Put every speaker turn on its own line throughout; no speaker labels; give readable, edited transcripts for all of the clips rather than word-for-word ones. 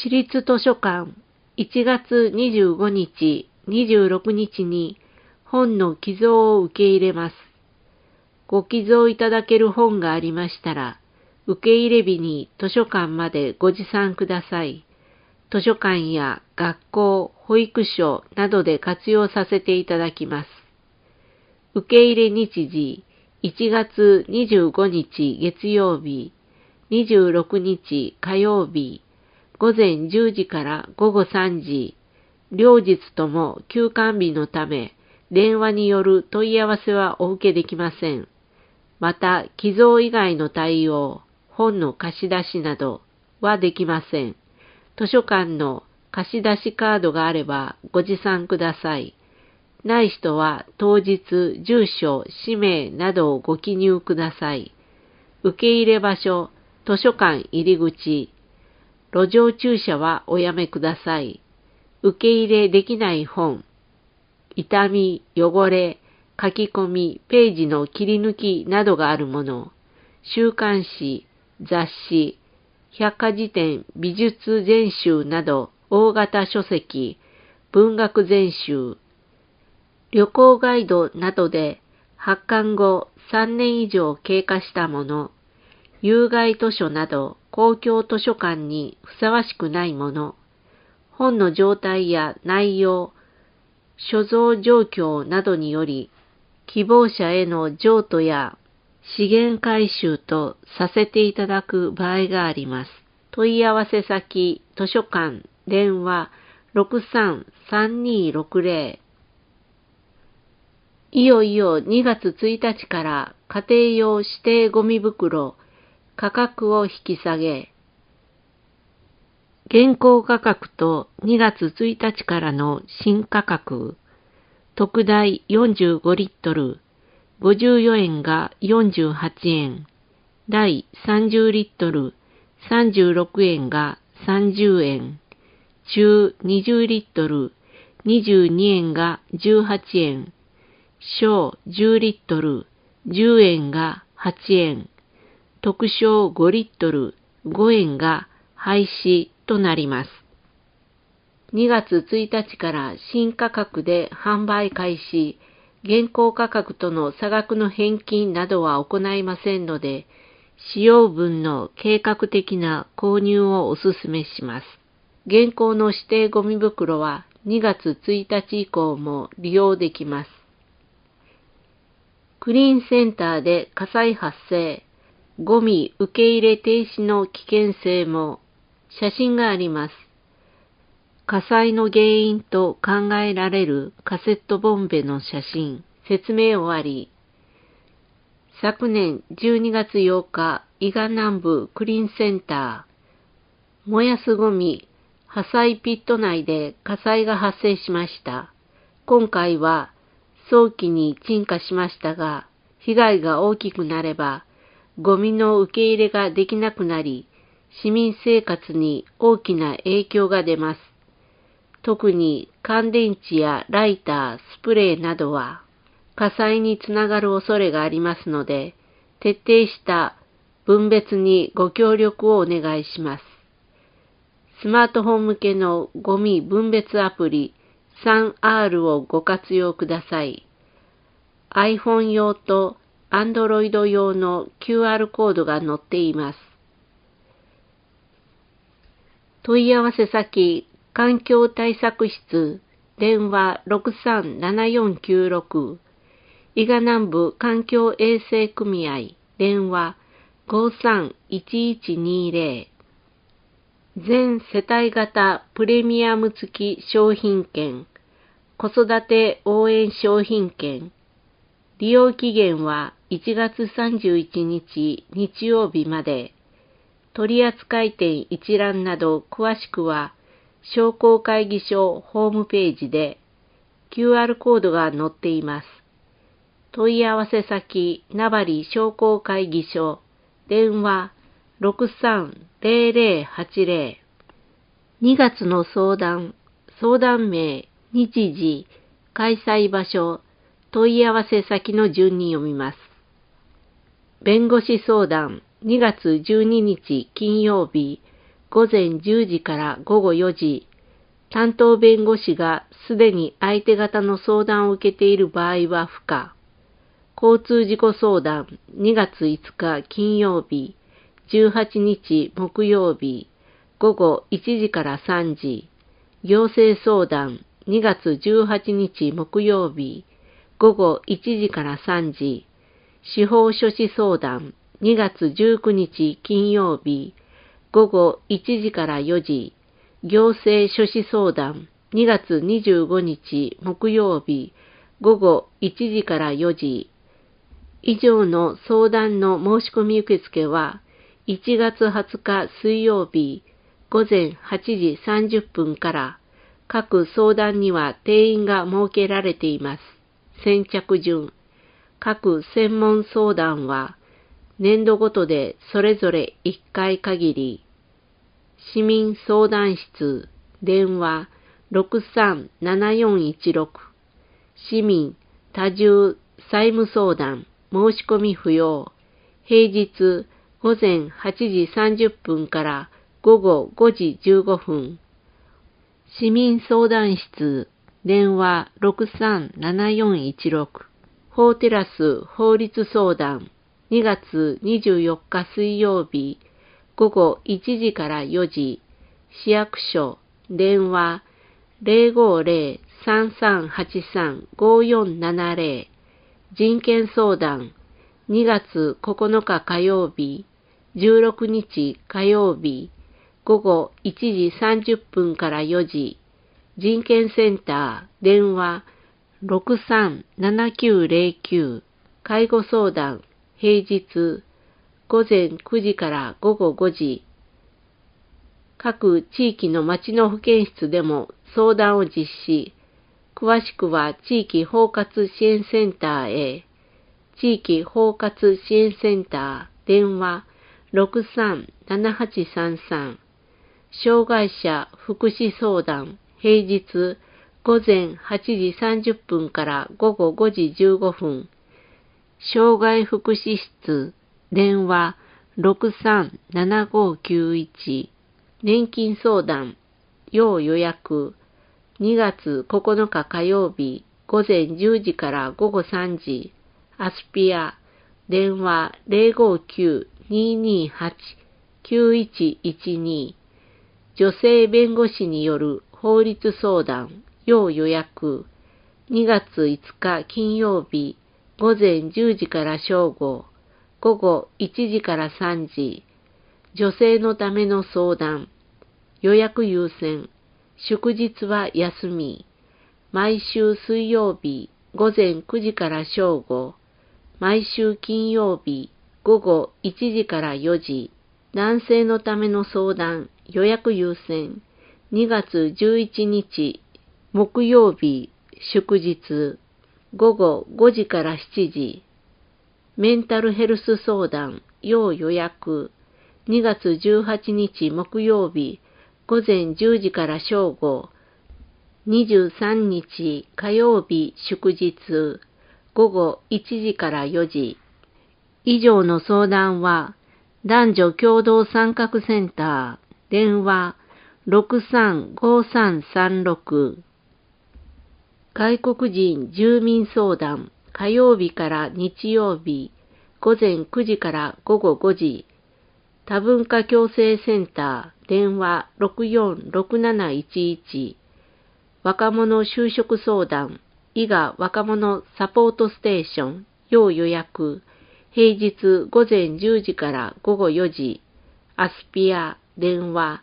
市立図書館1月25日、26日に本の寄贈を受け入れます。ご寄贈いただける本がありましたら、受け入れ日に図書館までご持参ください。図書館や学校、保育所などで活用させていただきます。受け入れ日時、1月25日月曜日、26日火曜日、午前10時から午後3時、両日とも休館日のため、電話による問い合わせはお受けできません。また、寄贈以外の対応、本の貸し出しなどはできません。図書館の貸し出しカードがあればご持参ください。ない人は当日、住所、氏名などをご記入ください。受け入れ場所、図書館入り口、路上駐車はおやめください。受け入れできない本、傷み、汚れ、書き込み、ページの切り抜きなどがあるもの、週刊誌、雑誌、百科事典、美術全集など大型書籍、文学全集、旅行ガイドなどで発刊後3年以上経過したもの、有害図書など公共図書館にふさわしくないもの、本の状態や内容、所蔵状況などにより、希望者への譲渡や資源回収とさせていただく場合があります。問い合わせ先、図書館、電話63-3260。いよいよ2月1日から家庭用指定ゴミ袋価格を引き下げ、現行価格と2月1日からの新価格、特大45リットル、54円が48円、大30リットル、36円が30円、中20リットル、22円が18円、小10リットル、10円が8円、特小5リットル、5円が廃止となります。2月1日から新価格で販売開始、現行価格との差額の返金などは行いませんので、使用分の計画的な購入をお勧めします。現行の指定ゴミ袋は2月1日以降も利用できます。クリーンセンターで火災発生、ゴミ受け入れ停止の危険性も、写真があります。火災の原因と考えられるカセットボンベの写真、説明終わり。昨年12月8日、伊賀南部クリーンセンター、燃やすゴミ、破砕ピット内で火災が発生しました。今回は早期に鎮火しましたが、被害が大きくなれば、ゴミの受け入れができなくなり、市民生活に大きな影響が出ます。特に乾電池やライター、スプレーなどは火災につながる恐れがありますので、徹底した分別にご協力をお願いします。スマートフォン向けのゴミ分別アプリ 3R をご活用ください。iPhone 用と Android 用の QR コードが載っています。問い合わせ先、環境対策室、電話637496、伊賀南部環境衛生組合、電話531120、全世帯型プレミアム付き商品券、子育て応援商品券、利用期限は1月31日日曜日まで、取扱店一覧など詳しくは、商工会議所ホームページで QR コードが載っています。問い合わせ先、名張商工会議所、電話630080。2月の相談名、日時、開催場所、問い合わせ先の順に読みます。弁護士相談2月12日金曜日午前10時から午後4時、担当弁護士がすでに相手方の相談を受けている場合は不可。交通事故相談2月5日金曜日、18日木曜日、午後1時から3時、行政相談2月18日木曜日、午後1時から3時、司法書士相談2月19日金曜日、午後1時から4時、行政書士相談2月25日木曜日、午後1時から4時、以上の相談の申し込み受付は、1月20日水曜日、午前8時30分から、各相談には定員が設けられています。先着順。各専門相談は、年度ごとでそれぞれ1回限り。市民相談室、電話637416。市民多重債務相談、申し込み不要。平日午前8時30分から午後5時15分。市民相談室、電話637416。法テラス法律相談、2月24日水曜日、午後1時から4時。市役所、電話050-3383-5470。人権相談、2月9日火曜日、16日火曜日、午後1時30分から4時。人権センター、電話637909。介護相談、平日、午前9時から午後5時。各地域の町の保健室でも相談を実施。詳しくは地域包括支援センターへ。地域包括支援センター、電話637833。障害者福祉相談、平日午前8時30分から午後5時15分。障害福祉室、電話637591。年金相談、要予約。2月9日火曜日、午前10時から午後3時。アスピア、電話059-228-9112。女性弁護士による法律相談、要予約。2月5日金曜日、午前10時から正午。午後1時から3時。女性のための相談。予約優先。祝日は休み。毎週水曜日、午前9時から正午。毎週金曜日、午後1時から4時。男性のための相談。予約優先。2月11日、木曜日、祝日。午後5時から7時。メンタルヘルス相談、要予約。2月18日木曜日、午前10時から正午。23日火曜日祝日。午後1時から4時。以上の相談は、男女共同参画センター、電話635336。外国人住民相談、火曜日から日曜日、午前9時から午後5時。多文化共生センター、電話646711。若者就職相談、伊賀若者サポートステーション、要予約。平日午前10時から午後4時。アスピア、電話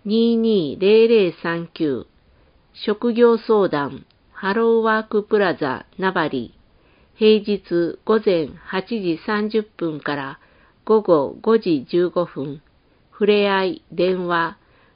220039。職業相談、ハローワークプラザ名張。平日午前8時30分から午後5時15分。ふれあい電話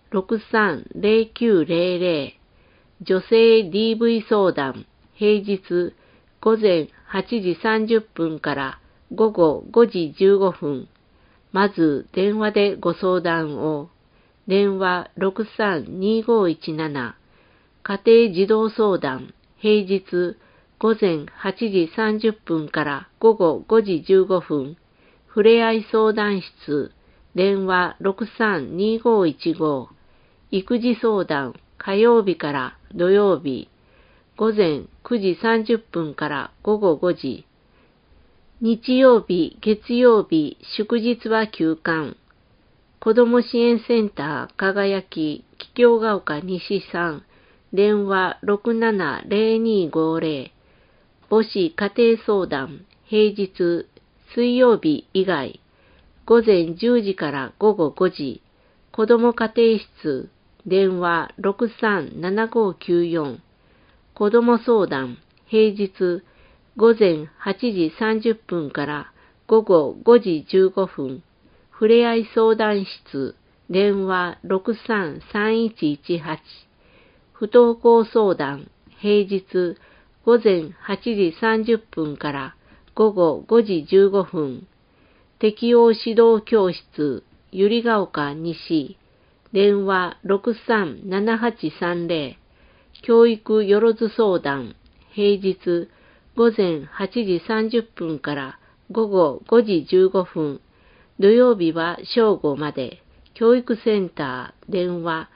630900。女性 DV 相談、平日午前8時30分から午後5時15分。まず電話でご相談を。電話632517。家庭児童相談、平日午前8時30分から午後5時15分。ふれあい相談室、 電話632515、育児相談、火曜日から土曜日、午前9時30分から午後5時、日曜日、月曜日、祝日は休館。子ども支援センター輝き、桔梗ヶ丘西3、電話670250、母子家庭相談、平日、水曜日以外、午前10時から午後5時、子ども家庭室、電話637594、子ども相談、平日、午前8時30分から午後5時15分、ふれあい相談室、電話633118、不登校相談、平日、午前8時30分から午後5時15分、適応指導教室、百合ヶ丘西、電話637830、教育よろず相談、平日、午前8時30分から午後5時15分、土曜日は正午まで、教育センター、電話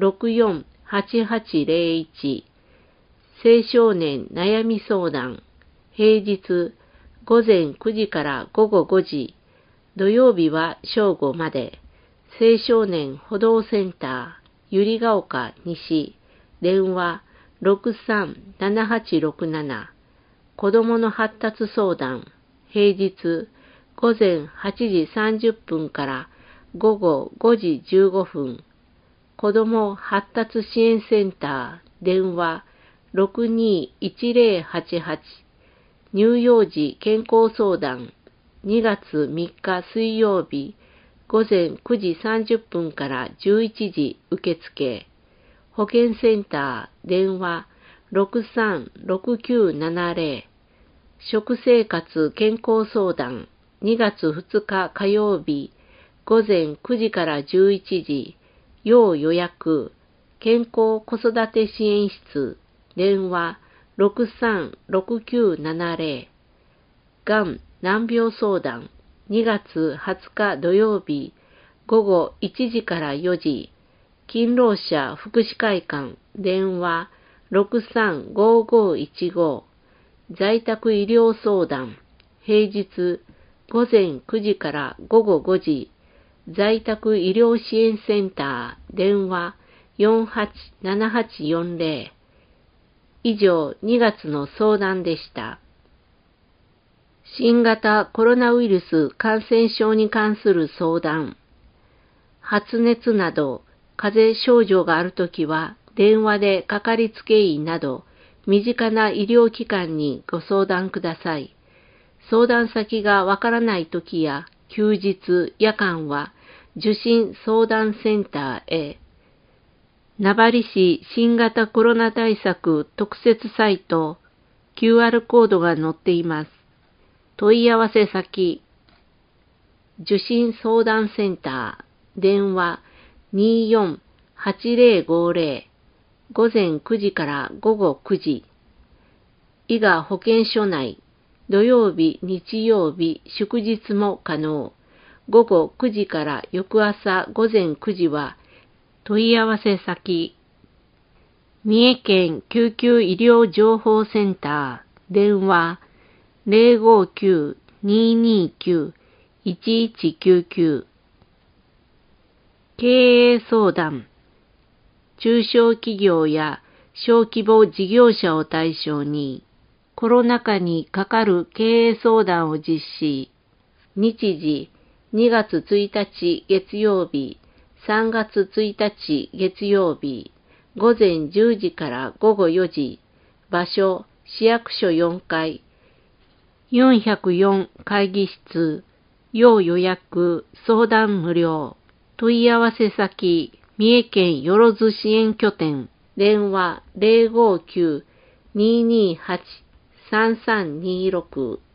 648801、青少年悩み相談、平日、午前9時から午後5時、土曜日は正午まで、青少年補導センター、百合ヶ丘西、電話637867、子どもの発達相談、平日、午前8時30分から午後5時15分、子ども発達支援センター、電話621088、乳幼児健康相談、2月3日水曜日、午前9時30分から11時受付、保健センター、電話636970、食生活健康相談、2月2日火曜日、午前9時から11時、要予約、健康子育て支援室、電話636970、がん難病相談、2月20日土曜日、午後1時から4時、勤労者福祉会館、電話635515、在宅医療相談、平日、午前9時から午後5時、在宅医療支援センター、電話487840。以上、2月の相談でした。新型コロナウイルス感染症に関する相談。発熱など、風邪症状があるときは、電話でかかりつけ医など、身近な医療機関にご相談ください。相談先がわからないときや、休日、夜間は、受診相談センターへ。名張市新型コロナ対策特設サイト、QR コードが載っています。問い合わせ先、受診相談センター、電話248050、午前9時から午後9時。伊賀保健所内、土曜日、日曜日、祝日も可能。午後9時から翌朝午前9時は、問い合わせ先、三重県救急医療情報センター、電話059-229-1199。経営相談、中小企業や小規模事業者を対象に、コロナ禍にかかる経営相談を実施。日時、2月1日月曜日、3月1日月曜日、午前10時から午後4時、場所、市役所4階、404会議室、要予約、相談無料。問い合わせ先、三重県よろず支援拠点、電話059-228-3326。